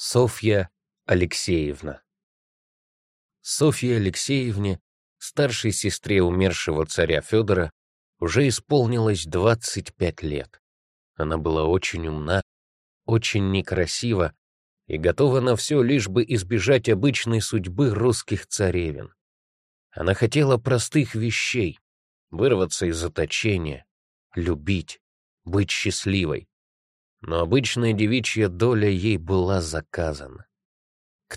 Софья Алексеевна. Софье Алексеевне, старшей сестре умершего царя Федора, уже исполнилось 25 лет. Она была очень умна, очень некрасива и готова на все, лишь бы избежать обычной судьбы русских царевен. Она хотела простых вещей: вырваться из заточения, любить, быть счастливой. Но обычная девичья доля ей была заказана. К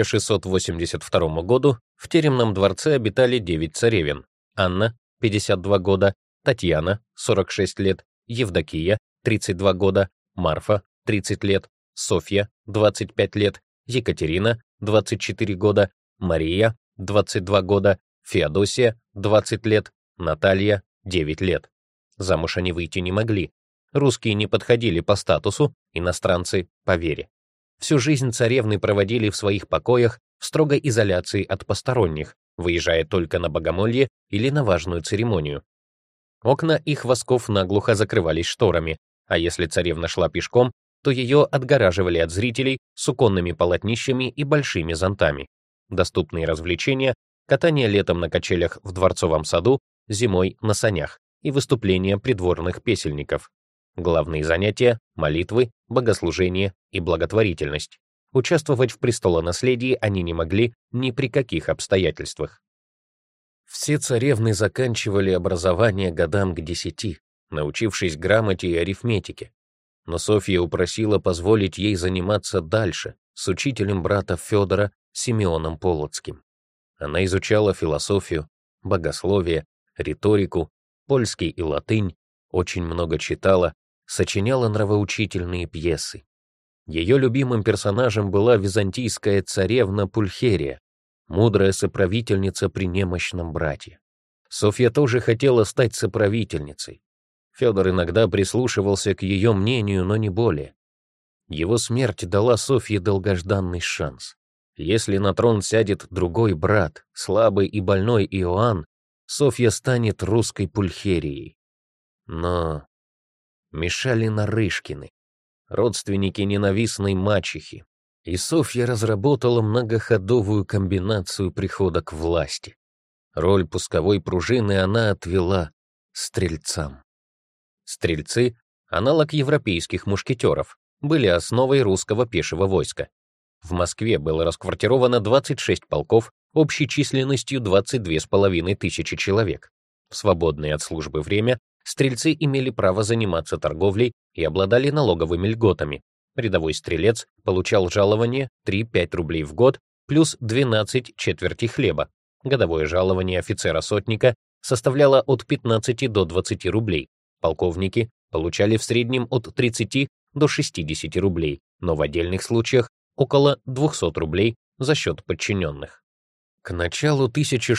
1682 году в Теремном дворце обитали 9 царевен: Анна, 52 года, Татьяна, 46 лет, Евдокия, 32 года, Марфа, 30 лет, Софья, 25 лет, Екатерина, 24 года, Мария, 22 года, Феодосия, 20 лет, Наталья, 9 лет. Замуж они выйти не могли. Русские не подходили по статусу, иностранцы — по вере. Всю жизнь царевны проводили в своих покоях в строгой изоляции от посторонних, выезжая только на богомолье или на важную церемонию. Окна их восков наглухо закрывались шторами, а если царевна шла пешком, то ее отгораживали от зрителей суконными полотнищами и большими зонтами. Доступные развлечения — катание летом на качелях в Дворцовом саду, зимой на санях и выступления придворных песельников. Главные занятия — молитвы, богослужение и благотворительность. Участвовать в престолонаследии они не могли ни при каких обстоятельствах. Все царевны заканчивали образование годам к 10, научившись грамоте и арифметике. Но Софья упросила позволить ей заниматься дальше с учителем брата Федора Симеоном Полоцким. Она изучала философию, богословие, риторику, польский и латынь, очень много читала, сочиняла нравоучительные пьесы. Ее любимым персонажем была византийская царевна Пульхерия, мудрая соправительница при немощном брате. Софья тоже хотела стать соправительницей. Федор иногда прислушивался к ее мнению, но не более. Его смерть дала Софье долгожданный шанс. Если на трон сядет другой брат, слабый и больной Иоанн, Софья станет русской Пульхерией. Но мешали Нарышкины, родственники ненавистной мачехи, и Софья разработала многоходовую комбинацию прихода к власти. Роль пусковой пружины она отвела стрельцам. Стрельцы — аналог европейских мушкетеров, были основой русского пешего войска. В Москве было расквартировано 26 полков общей численностью 22,5 тысячи человек. В свободное от службы время стрельцы имели право заниматься торговлей и обладали налоговыми льготами. Рядовой стрелец получал жалование 3-5 рублей в год плюс 12 четвертей хлеба. Годовое жалование офицера-сотника составляло от 15 до 20 рублей. Полковники получали в среднем от 30 до 60 рублей, но в отдельных случаях около 200 рублей за счет подчиненных. К началу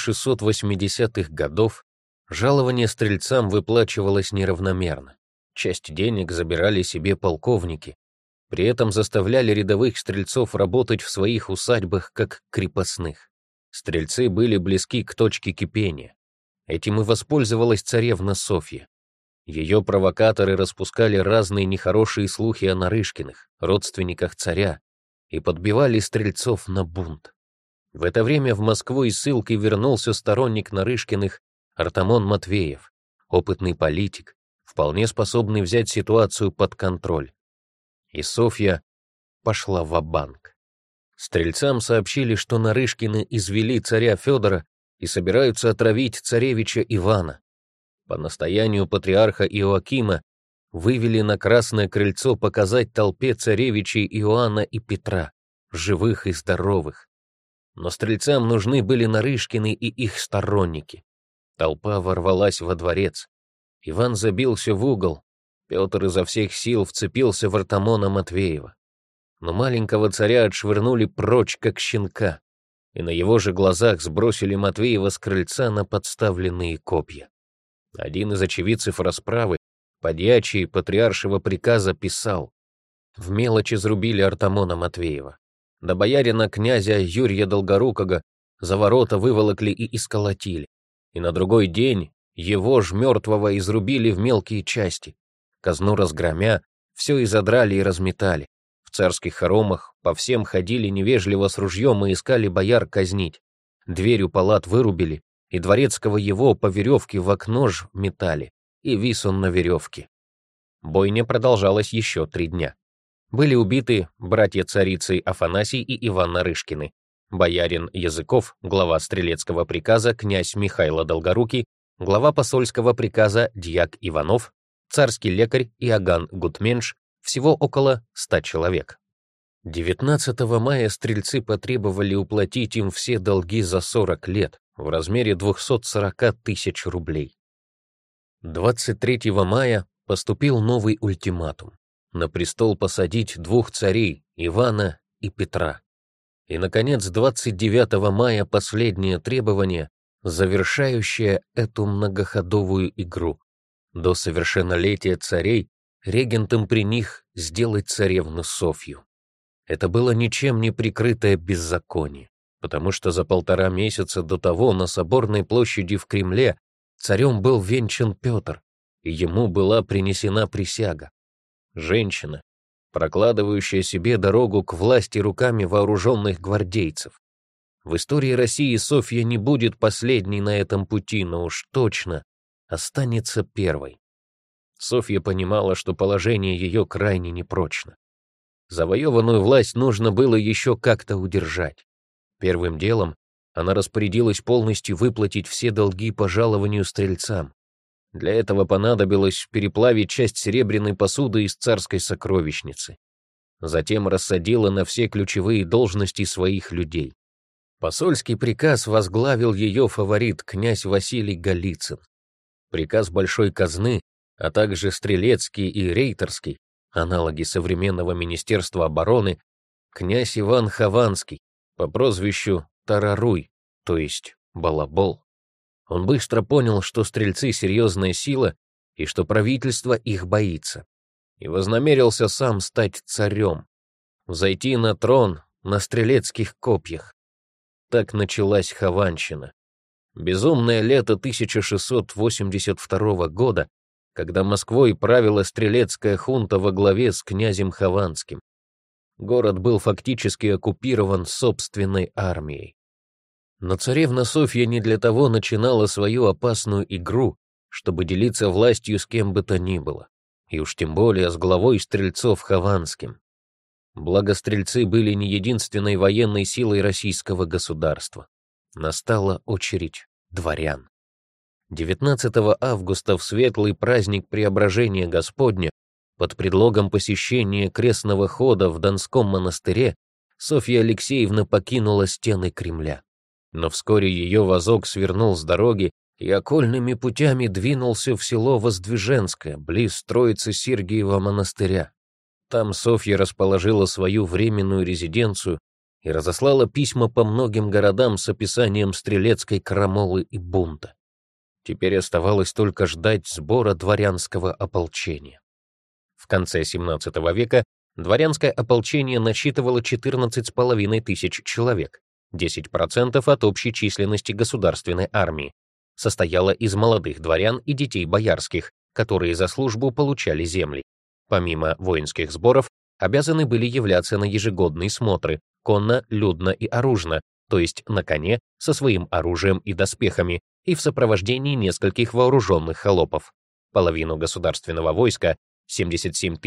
1680-х годов жалование стрельцам выплачивалось неравномерно. Часть денег забирали себе полковники, при этом заставляли рядовых стрельцов работать в своих усадьбах как крепостных. Стрельцы были близки к точке кипения. Этим и воспользовалась царевна Софья. Ее провокаторы распускали разные нехорошие слухи о Нарышкиных, родственниках царя, и подбивали стрельцов на бунт. В это время в Москву из ссылки вернулся сторонник Нарышкиных Артамон Матвеев, опытный политик, вполне способный взять ситуацию под контроль. И Софья пошла ва-банк. Стрельцам сообщили, что Нарышкины извели царя Федора и собираются отравить царевича Ивана. По настоянию патриарха Иоакима вывели на Красное крыльцо показать толпе царевичей Иоанна и Петра, живых и здоровых. Но стрельцам нужны были Нарышкины и их сторонники. Толпа ворвалась во дворец. Иван забился в угол. Петр изо всех сил вцепился в Артамона Матвеева. Но маленького царя отшвырнули прочь, как щенка, и на его же глазах сбросили Матвеева с крыльца на подставленные копья. Один из очевидцев расправы, подьячий патриаршего приказа, писал: в мелочи зарубили Артамона Матвеева. До боярина князя Юрия Долгорукого за ворота выволокли и исколотили. И на другой день его ж мертвого изрубили в мелкие части. Казну разгромя, все изодрали и разметали. В царских хоромах по всем ходили невежливо с ружьем и искали бояр казнить. Дверь у палат вырубили, и дворецкого его по веревке в окно ж метали, и вис он на веревке. Бойня продолжалась еще 3 дня. Были убиты братья царицы Афанасий и Иван Нарышкины, боярин Языков, глава стрелецкого приказа князь Михайло Долгорукий, глава посольского приказа дьяк Иванов, царский лекарь Иоганн Гутменш, всего около 100 человек. 19 мая стрельцы потребовали уплатить им все долги за 40 лет в размере 240 тысяч рублей. 23 мая поступил новый ультиматум: на престол посадить 2 царей, Ивана и Петра. И, наконец, 29 мая последнее требование, завершающее эту многоходовую игру. До совершеннолетия царей регентом при них сделать царевну Софью. Это было ничем не прикрытое беззаконие, потому что за 1,5 месяца до того на Соборной площади в Кремле царем был венчан Петр, и ему была принесена присяга. Женщина, прокладывающая себе дорогу к власти руками вооруженных гвардейцев. В истории России Софья не будет последней на этом пути, но уж точно останется первой. Софья понимала, что положение ее крайне непрочно. Завоеванную власть нужно было еще как-то удержать. Первым делом она распорядилась полностью выплатить все долги по жалованию стрельцам. Для этого понадобилось переплавить часть серебряной посуды из царской сокровищницы. Затем рассадила на все ключевые должности своих людей. Посольский приказ возглавил ее фаворит князь Василий Голицын. Приказ большой казны, а также стрелецкий и рейтерский, аналоги современного Министерства обороны, князь Иван Хованский по прозвищу Тараруй, то есть Балабол. Он быстро понял, что стрельцы — серьезная сила и что правительство их боится, и вознамерился сам стать царем, взойти на трон на стрелецких копьях. Так началась Хованщина. Безумное лето 1682 года, когда Москвой правила стрелецкая хунта во главе с князем Хованским. Город был фактически оккупирован собственной армией. Но царевна Софья не для того начинала свою опасную игру, чтобы делиться властью с кем бы то ни было, и уж тем более с главой стрельцов Хованским. Благо стрельцы были не единственной военной силой российского государства. Настала очередь дворян. 19 августа в светлый праздник Преображения Господня под предлогом посещения крестного хода в Донском монастыре Софья Алексеевна покинула стены Кремля. Но вскоре ее вазок свернул с дороги и окольными путями двинулся в село Воздвиженское, близ Троицы Сергиева монастыря. Там Софья расположила свою временную резиденцию и разослала письма по многим городам с описанием стрелецкой крамолы и бунта. Теперь оставалось только ждать сбора дворянского ополчения. В конце XVII века дворянское ополчение насчитывало 14,5 тысяч человек, 10% от общей численности государственной армии, состояло из молодых дворян и детей боярских, которые за службу получали земли. Помимо воинских сборов, обязаны были являться на ежегодные смотры, конно, людно и оружно, то есть на коне, со своим оружием и доспехами, и в сопровождении нескольких вооруженных холопов. Половину государственного войска, 77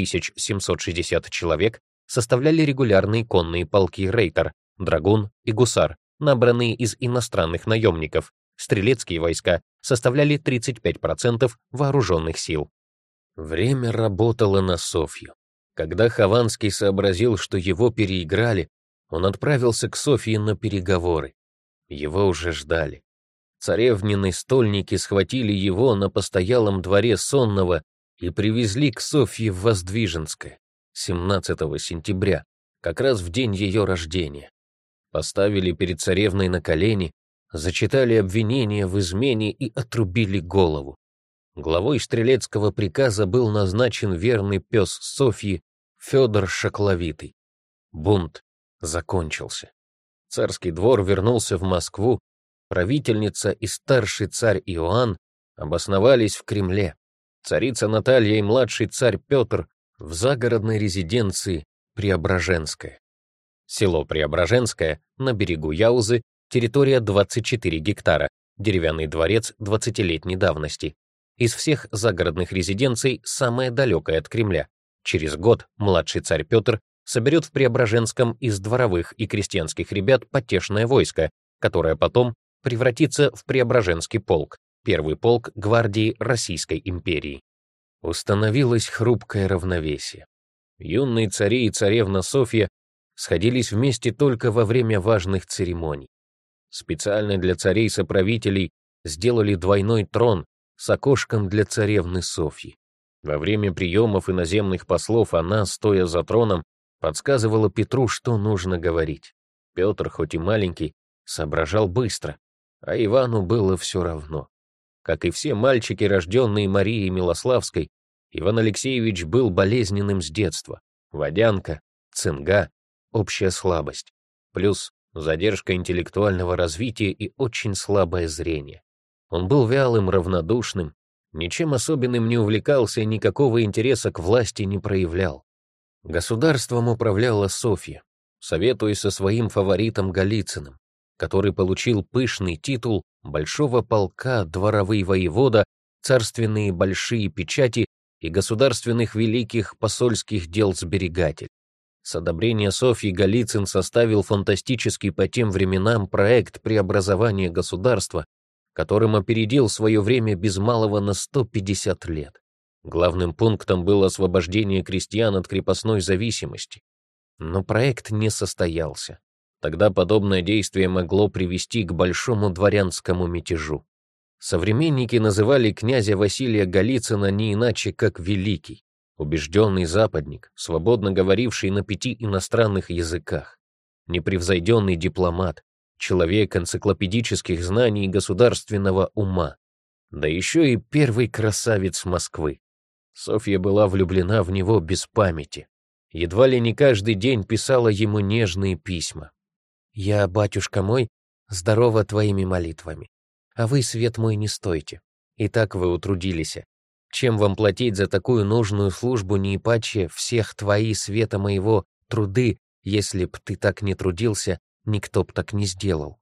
760 человек, составляли регулярные конные полки рейтер, драгун и гусар, набранные из иностранных наемников. Стрелецкие войска составляли 35% вооруженных сил. Время работало на Софью. Когда Хованский сообразил, что его переиграли, он отправился к Софье на переговоры. Его уже ждали. Царевнины стольники схватили его на постоялом дворе Сонного и привезли к Софье в Воздвиженское 17 сентября, как раз в день ее рождения. Поставили перед царевной на колени, зачитали обвинения в измене и отрубили голову. Главой стрелецкого приказа был назначен верный пес Софьи Федор Шакловитый. Бунт закончился. Царский двор вернулся в Москву, правительница и старший царь Иоанн обосновались в Кремле. Царица Наталья и младший царь Петр в загородной резиденции Преображенское. Село Преображенское на берегу Яузы, территория 24 гектара, деревянный дворец 20-летней давности. Из всех загородных резиденций самая далекая от Кремля. Через год младший царь Петр соберет в Преображенском из дворовых и крестьянских ребят потешное войско, которое потом превратится в Преображенский полк, первый полк гвардии Российской империи. Установилось хрупкое равновесие. Юные цари и царевна Софья сходились вместе только во время важных церемоний. Специально для царей-соправителей сделали двойной трон с окошком для царевны Софьи. Во время приемов иноземных послов она, стоя за троном, подсказывала Петру, что нужно говорить. Петр, хоть и маленький, соображал быстро, а Ивану было все равно. Как и все мальчики, рожденные Марией Милославской, Иван Алексеевич был болезненным с детства. Водянка, цинга, общая слабость, плюс задержка интеллектуального развития и очень слабое зрение. Он был вялым, равнодушным, ничем особенным не увлекался и никакого интереса к власти не проявлял. Государством управляла Софья, советуясь со своим фаворитом Голицыным, который получил пышный титул большого полка, дворовый воевода, царственные большие печати и государственных великих посольских дел сберегатель. С одобрения Софьи Голицын составил фантастический по тем временам проект преобразования государства, которым опередил свое время без малого на 150 лет. Главным пунктом было освобождение крестьян от крепостной зависимости. Но проект не состоялся. Тогда подобное действие могло привести к большому дворянскому мятежу. Современники называли князя Василия Голицына не иначе, как Великий, убежденный западник, свободно говоривший на 5 иностранных языках, непревзойденный дипломат, человек энциклопедических знаний и государственного ума, да еще и первый красавец Москвы. Софья была влюблена в него без памяти. Едва ли не каждый день писала ему нежные письма. «Я, батюшка мой, здорова твоими молитвами, а вы, свет мой, не стойте. И так вы утрудились. Чем вам платить за такую нужную службу не ипаче всех твои, света моего, труды, если б ты так не трудился, никто б так не сделал».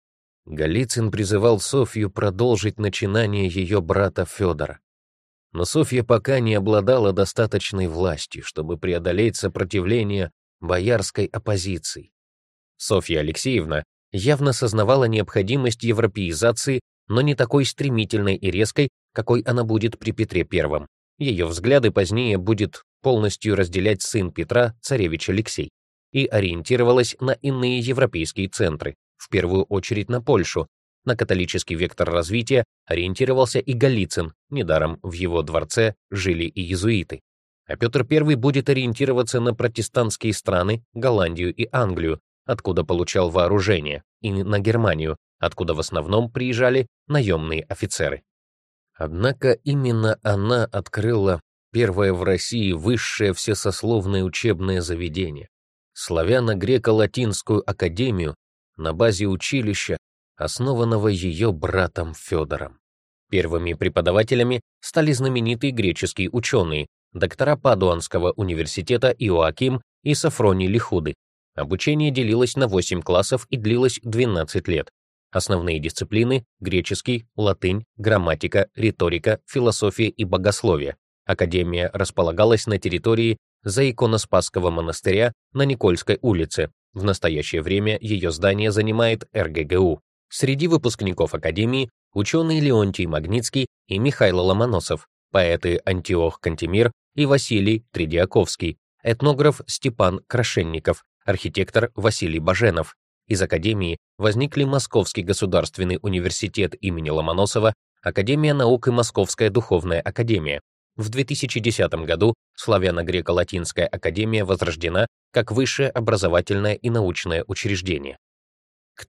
Голицын призывал Софью продолжить начинание ее брата Федора. Но Софья пока не обладала достаточной властью, чтобы преодолеть сопротивление боярской оппозиции. Софья Алексеевна явно сознавала необходимость европеизации, но не такой стремительной и резкой, какой она будет при Петре I. Ее взгляды позднее будет полностью разделять сын Петра, царевич Алексей, и ориентировалась на иные европейские центры, в первую очередь на Польшу. На католический вектор развития ориентировался и Голицын, недаром в его дворце жили и иезуиты. А Петр I будет ориентироваться на протестантские страны, Голландию и Англию, откуда получал вооружение, и на Германию, откуда в основном приезжали наемные офицеры. Однако именно она открыла первое в России высшее всесословное учебное заведение — Славяно-Греко-Латинскую академию на базе училища, основанного ее братом Федором. Первыми преподавателями стали знаменитые греческие ученые, доктора Падуанского университета Иоаким и Софроний Лихуды. Обучение делилось на 8 классов и длилось 12 лет. Основные дисциплины — греческий, латынь, грамматика, риторика, философия и богословие. Академия располагалась на территории Заиконоспасского монастыря на Никольской улице. В настоящее время ее здание занимает РГГУ. Среди выпускников Академии ученые Леонтий Магнитский и Михаил Ломоносов, поэты Антиох Кантемир и Василий Тредиаковский, этнограф Степан Крашенников, архитектор Василий Баженов. Из Академии возникли Московский государственный университет имени Ломоносова, Академия наук и Московская духовная академия. В 2010 году Славяно-Греко-Латинская академия возрождена как высшее образовательное и научное учреждение. К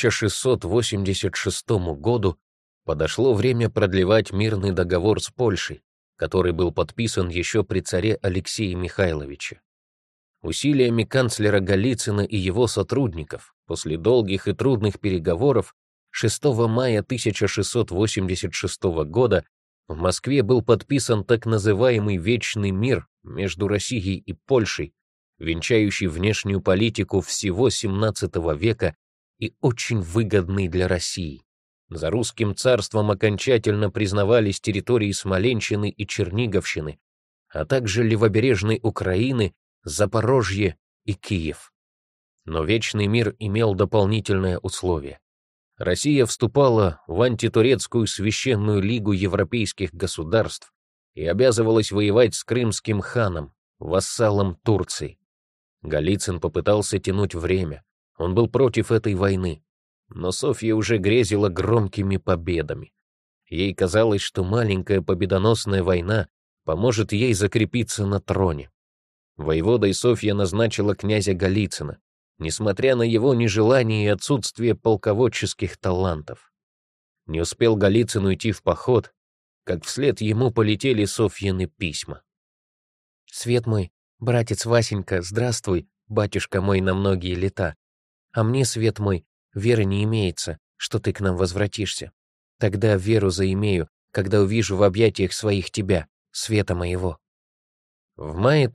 1686 году подошло время продлевать мирный договор с Польшей, который был подписан еще при царе Алексее Михайловиче. Усилиями канцлера Голицына и его сотрудников после долгих и трудных переговоров 6 мая 1686 года в Москве был подписан так называемый Вечный мир между Россией и Польшей, венчающий внешнюю политику всего XVII века и очень выгодный для России. За русским царством окончательно признавались территории Смоленщины и Черниговщины, а также левобережной Украины, Запорожье и Киев. Но Вечный мир имел дополнительное условие. Россия вступала в антитурецкую священную лигу европейских государств и обязывалась воевать с крымским ханом, вассалом Турции. Голицын попытался тянуть время, он был против этой войны, но Софья уже грезила громкими победами. Ей казалось, что маленькая победоносная война поможет ей закрепиться на троне. Воеводой Софья назначила князя Голицына, несмотря на его нежелание и отсутствие полководческих талантов. Не успел Голицын уйти в поход, как вслед ему полетели Софьины письма. «Свет мой, братец Васенька, здравствуй, батюшка мой на многие лета. А мне, свет мой, веры не имеется, что ты к нам возвратишься. Тогда веру заимею, когда увижу в объятиях своих тебя, света моего». В мае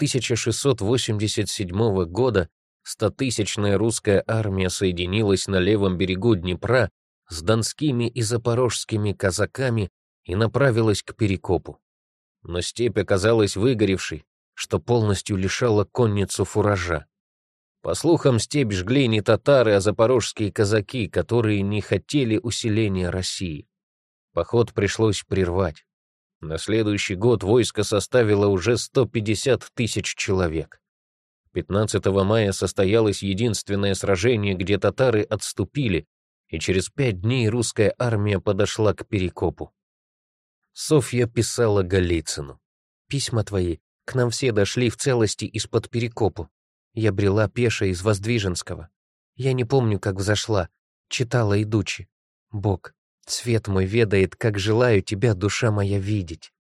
1687 года 100-тысячная русская армия соединилась на левом берегу Днепра с донскими и запорожскими казаками и направилась к Перекопу. Но степь оказалась выгоревшей, что полностью лишало конницу фуража. По слухам, степь жгли не татары, а запорожские казаки, которые не хотели усиления России. Поход пришлось прервать. На следующий год войско составило уже 150 тысяч человек. 15 мая состоялось единственное сражение, где татары отступили, и через 5 дней русская армия подошла к Перекопу. Софья писала Голицыну: «Письма твои к нам все дошли в целости из-под Перекопу. Я брела пеше из Воздвиженского. Я не помню, как взошла, читала идучи. Бог, свет мой ведает, как желаю тебя, душа моя, видеть».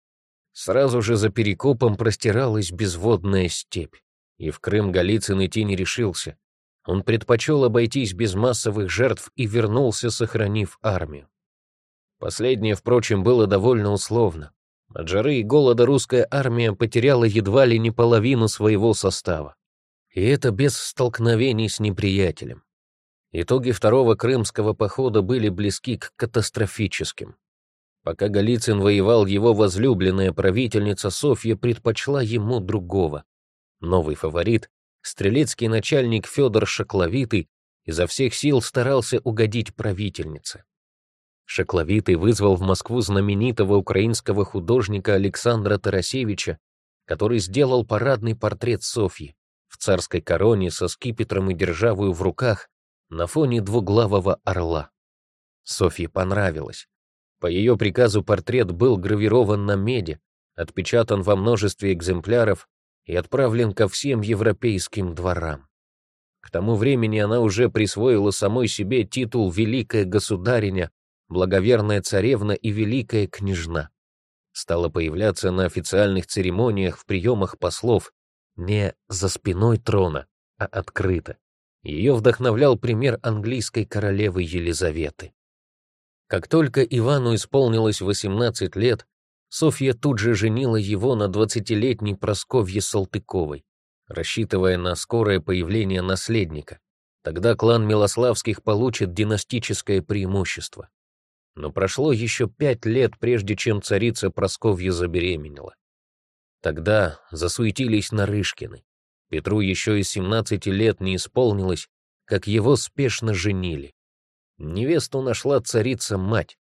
Сразу же за Перекопом простиралась безводная степь, и в Крым Голицын идти не решился. Он предпочел обойтись без массовых жертв и вернулся, сохранив армию. Последнее, впрочем, было довольно условно. От жары и голода русская армия потеряла едва ли не половину своего состава. И это без столкновений с неприятелем. Итоги второго крымского похода были близки к катастрофическим. Пока Голицын воевал, его возлюбленная правительница Софья предпочла ему другого. Новый фаворит, стрелецкий начальник Федор Шакловитый, изо всех сил старался угодить правительнице. Шакловитый вызвал в Москву знаменитого украинского художника Александра Тарасевича, который сделал парадный портрет Софьи в царской короне со скипетром и державою в руках на фоне двуглавого орла. Софье понравилось. По ее приказу портрет был гравирован на меди, отпечатан во множестве экземпляров и отправлен ко всем европейским дворам. К тому времени она уже присвоила самой себе титул «Великая государиня», «Благоверная царевна» и «Великая княжна». Стала появляться на официальных церемониях в приемах послов не за спиной трона, а открыто. Ее вдохновлял пример английской королевы Елизаветы. Как только Ивану исполнилось 18 лет, Софья тут же женила его на 20-летней Прасковье Салтыковой, рассчитывая на скорое появление наследника. Тогда клан Милославских получит династическое преимущество. Но прошло еще 5 лет, прежде чем царица Прасковья забеременела. Тогда засуетились Нарышкины. Петру еще и 17 лет не исполнилось, как его спешно женили. Невесту нашла царица-мать.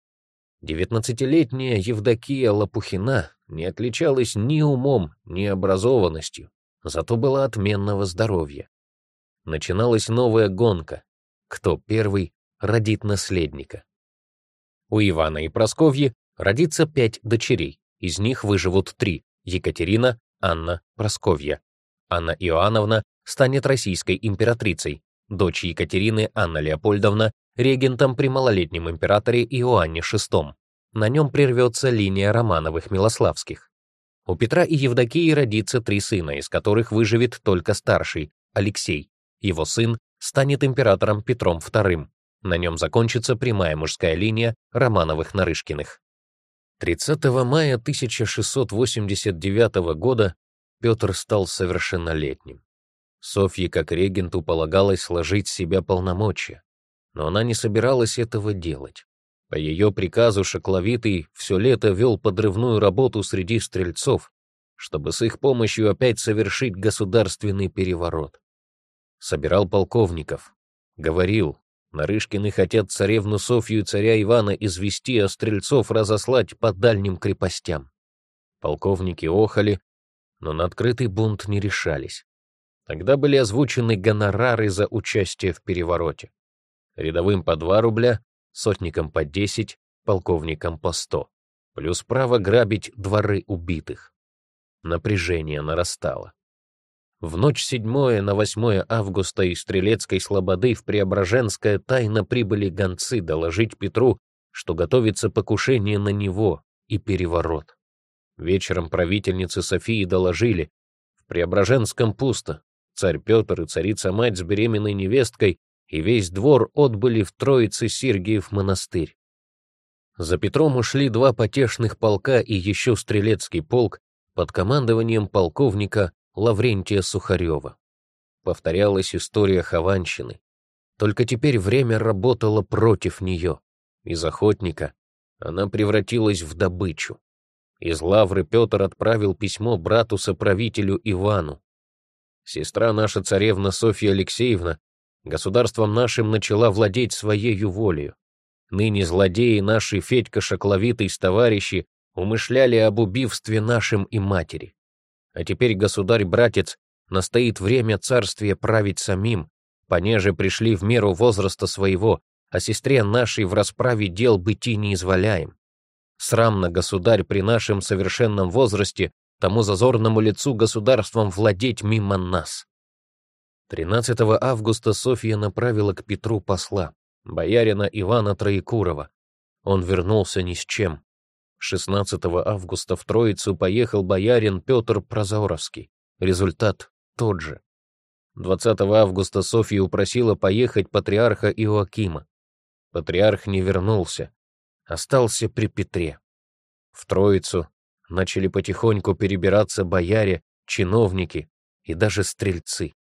19-летняя Евдокия Лопухина не отличалась ни умом, ни образованностью, зато была отменного здоровья. Начиналась новая гонка. Кто первый родит наследника? У Ивана и Прасковьи родится 5 дочерей, из них выживут 3 — Екатерина, Анна, Прасковья. Анна Иоанновна станет российской императрицей, дочь Екатерины Анна Леопольдовна регентом при малолетнем императоре Иоанне VI. На нем прервется линия Романовых-Милославских. У Петра и Евдокии родится 3 сына, из которых выживет только старший, Алексей. Его сын станет императором Петром II. На нем закончится прямая мужская линия Романовых-Нарышкиных. 30 мая 1689 года Петр стал совершеннолетним. Софье, как регенту, полагалось сложить с себя полномочия, но она не собиралась этого делать. По ее приказу Шакловитый все лето вел подрывную работу среди стрельцов, чтобы с их помощью опять совершить государственный переворот. Собирал полковников, говорил: Нарышкины хотят царевну Софью и царя Ивана извести, а стрельцов разослать по дальним крепостям. Полковники охали, но на открытый бунт не решались. Тогда были озвучены гонорары за участие в перевороте. Рядовым по 2 рубля, сотникам по 10, полковникам по 100, плюс право грабить дворы убитых. Напряжение нарастало. В ночь 7 на 8 августа из Стрелецкой слободы в Преображенское тайно прибыли гонцы доложить Петру, что готовится покушение на него и переворот. Вечером правительнице Софии доложили: в Преображенском пусто, царь Петр и царица-мать с беременной невесткой и весь двор отбыли в Троице-Сергиев монастырь. За Петром ушли 2 потешных полка и еще стрелецкий полк под командованием полковника Лаврентия Сухарева. Повторялась история Хованщины. Только теперь время работало против нее. Из охотника она превратилась в добычу. Из Лавры Петр отправил письмо брату-соправителю Ивану: «Сестра наша царевна Софья Алексеевна государством нашим начала владеть своею волею. Ныне злодеи наши Федька Шакловитый с товарищи умышляли об убийстве нашим и матери. А теперь государь-братец настоит время царствия править самим, понеже пришли в меру возраста своего, а сестре нашей в расправе дел быти не изволяем. Срамно, государь, при нашем совершенном возрасте тому зазорному лицу государством владеть мимо нас». 13 августа Софья направила к Петру посла, боярина Ивана Троекурова. Он вернулся ни с чем. 16 августа в Троицу поехал боярин Петр Прозоровский. Результат тот же. 20 августа Софья упросила поехать патриарха Иоакима. Патриарх не вернулся, остался при Петре. В Троицу начали потихоньку перебираться бояре, чиновники и даже стрельцы.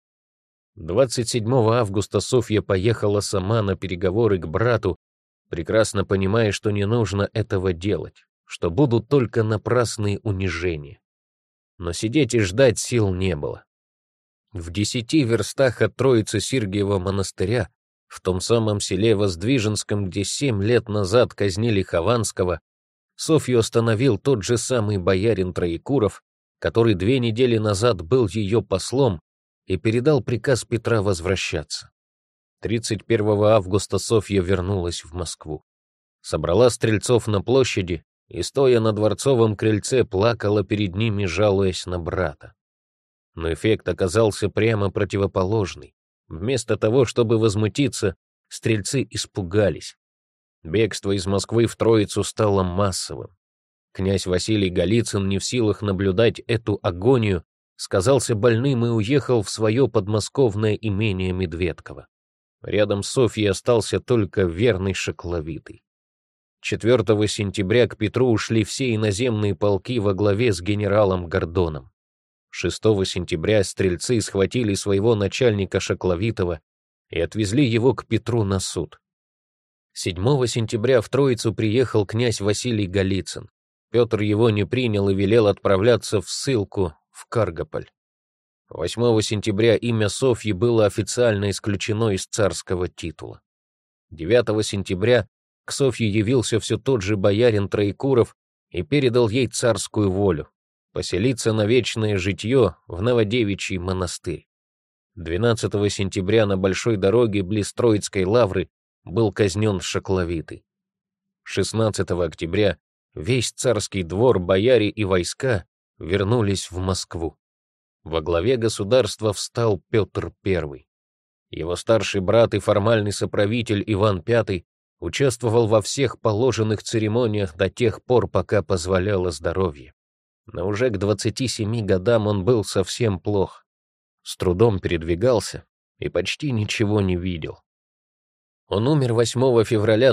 27 августа Софья поехала сама на переговоры к брату, прекрасно понимая, что не нужно этого делать, что будут только напрасные унижения. Но сидеть и ждать сил не было. В 10 верстах от Троицы Сергиева монастыря, в том самом селе Воздвиженском, где 7 лет назад казнили Хованского, Софью остановил тот же самый боярин Троекуров, который 2 недели назад был ее послом, и передал приказ Петра возвращаться. 31 августа Софья вернулась в Москву. Собрала стрельцов на площади и, стоя на дворцовом крыльце, плакала перед ними, жалуясь на брата. Но эффект оказался прямо противоположный. Вместо того, чтобы возмутиться, стрельцы испугались. Бегство из Москвы в Троицу стало массовым. Князь Василий Голицын, не в силах наблюдать эту агонию, сказался больным и уехал в свое подмосковное имение Медведково. Рядом с Софьей остался только верный Шакловитый. 4 сентября к Петру ушли все иноземные полки во главе с генералом Гордоном. 6 сентября стрельцы схватили своего начальника Шакловитова и отвезли его к Петру на суд. 7 сентября в Троицу приехал князь Василий Голицын. Петр его не принял и велел отправляться в ссылку в Каргополь. 8 сентября имя Софьи было официально исключено из царского титула. 9 сентября к Софье явился все тот же боярин Троекуров и передал ей царскую волю — поселиться на вечное житье в Новодевичий монастырь. 12 сентября на большой дороге близ Троицкой лавры был казнен Шакловитый. 16 октября весь царский двор, бояре и войска вернулись в Москву. Во главе государства встал Петр I. Его старший брат и формальный соправитель Иван V участвовал во всех положенных церемониях до тех пор, пока позволяло здоровье. Но уже к 27 годам он был совсем плох, с трудом передвигался и почти ничего не видел. Он умер 8 февраля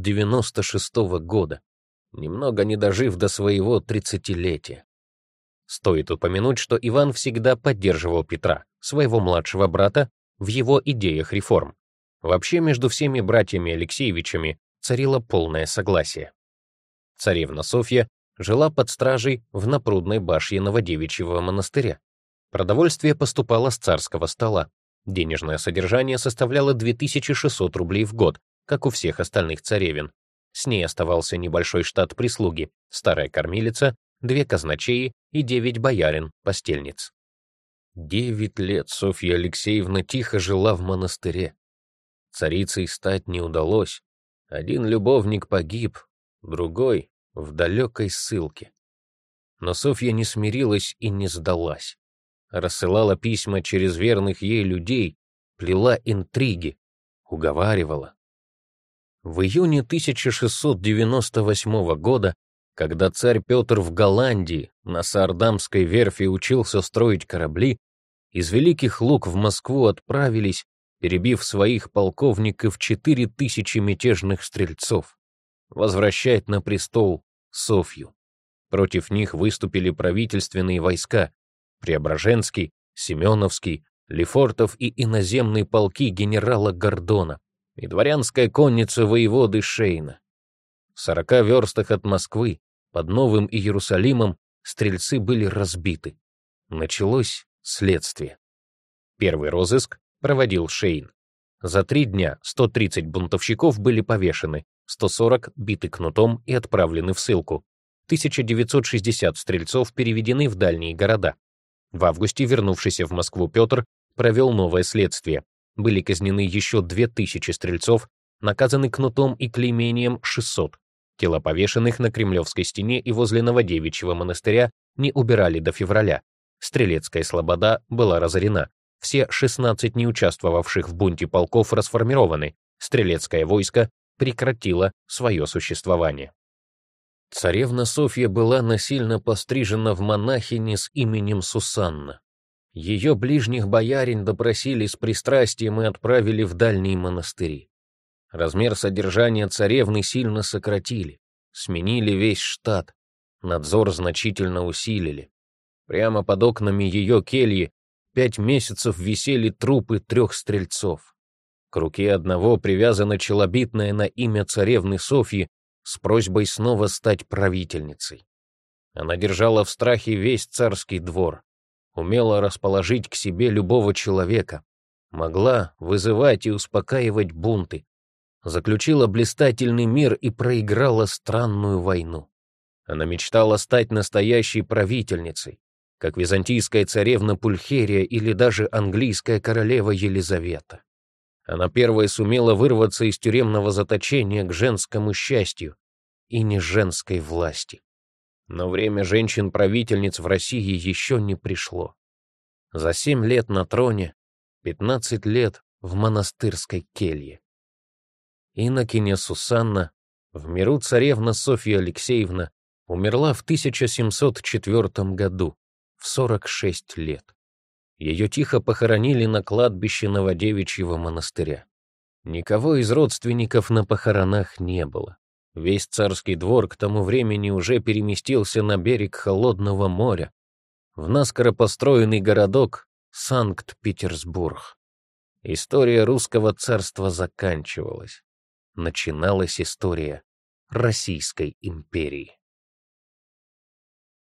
1696 года, немного не дожив до своего 30-летия. Стоит упомянуть, что Иван всегда поддерживал Петра, своего младшего брата, в его идеях реформ. Вообще между всеми братьями Алексеевичами царило полное согласие. Царевна Софья жила под стражей в Напрудной башне Новодевичьего монастыря. Продовольствие поступало с царского стола. Денежное содержание составляло 2600 рублей в год, как у всех остальных царевен. С ней оставался небольшой штат прислуги, старая кормилица, 2 казначеи и 9 боярин-постельниц. 9 лет Софья Алексеевна тихо жила в монастыре. Царицей стать не удалось. Один любовник погиб, другой — в далекой ссылке. Но Софья не смирилась и не сдалась. Рассылала письма через верных ей людей, плела интриги, уговаривала. В июне 1698 года, когда царь Петр в Голландии на Саардамской верфи учился строить корабли, из Великих Луг в Москву отправились, перебив своих полковников, 4000 мятежных стрельцов, возвращать на престол Софью. Против них выступили правительственные войска Преображенский, Семеновский, Лефортов и иноземные полки генерала Гордона и дворянская конница воеводы Шейна. В 40 верстах от Москвы, под Новым Иерусалимом, стрельцы были разбиты. Началось следствие. Первый розыск проводил Шейн. За 3 дня 130 бунтовщиков были повешены, 140 биты кнутом и отправлены в ссылку. 1960 стрельцов переведены в дальние города. В августе вернувшийся в Москву Петр провел новое следствие. Были казнены еще 2000 стрельцов, наказаны кнутом и клеймением 600. Тела повешенных на Кремлевской стене и возле Новодевичьего монастыря не убирали до февраля. Стрелецкая слобода была разорена. Все 16 неучаствовавших в бунте полков расформированы. Стрелецкое войско прекратило свое существование. Царевна Софья была насильно пострижена в монахини с именем Сусанна. Ее ближних боярин допросили с пристрастием и отправили в дальние монастыри. Размер содержания царевны сильно сократили, сменили весь штат, надзор значительно усилили. Прямо под окнами ее кельи 5 месяцев висели трупы 3 стрельцов. К руке одного привязана челобитная на имя царевны Софьи с просьбой снова стать правительницей. Она держала в страхе весь царский двор, умела расположить к себе любого человека, могла вызывать и успокаивать бунты, заключила блистательный мир и проиграла странную войну. Она мечтала стать настоящей правительницей, как византийская царевна Пульхерия или даже английская королева Елизавета. Она первая сумела вырваться из тюремного заточения к женскому счастью и не женской власти. Но время женщин-правительниц в России еще не пришло. За 7 лет на троне, 15 лет в монастырской келье. Инокиня Сусанна, в миру царевна Софья Алексеевна, умерла в 1704 году, в 46 лет. Ее тихо похоронили на кладбище Новодевичьего монастыря. Никого из родственников на похоронах не было. Весь царский двор к тому времени уже переместился на берег холодного моря, в наскоро построенный городок Санкт-Петербург. История русского царства заканчивалась. Начиналась история Российской империи.